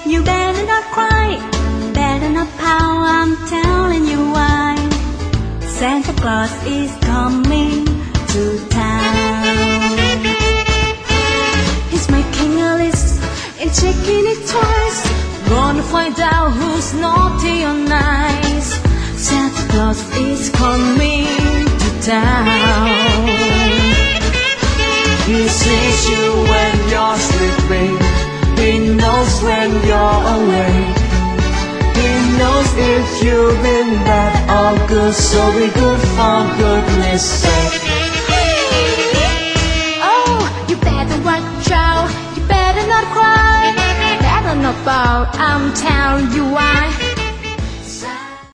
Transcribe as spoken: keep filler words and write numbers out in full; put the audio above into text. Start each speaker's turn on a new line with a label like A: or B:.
A: You better not cry, better not pout, I'm telling you why. Santa Claus is coming to town. He's making a list and checking it twice. Gonna find out who's naughty or nice. Santa Claus is coming to town.
B: He sees you when you're sleeping. He knows when you're awake. He knows if you've been bad or good, so be good for goodness sake.
A: Oh, you better watch out, you better not cry, better not pout, I'm telling you why.